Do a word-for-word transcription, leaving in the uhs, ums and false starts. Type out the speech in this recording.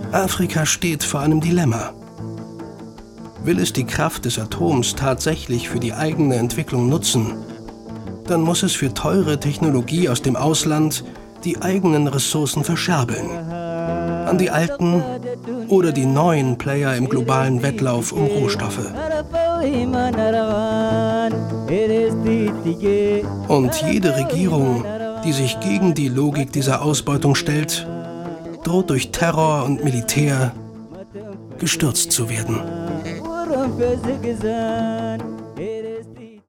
Afrika steht vor einem Dilemma. Will es die Kraft des Atoms tatsächlich für die eigene Entwicklung nutzen, dann muss es für teure Technologie aus dem Ausland die eigenen Ressourcen verscherbeln. An die alten oder die neuen Player im globalen Wettlauf um Rohstoffe. Und jede Regierung, die sich gegen die Logik dieser Ausbeutung stellt, droht durch Terror und Militär gestürzt zu werden.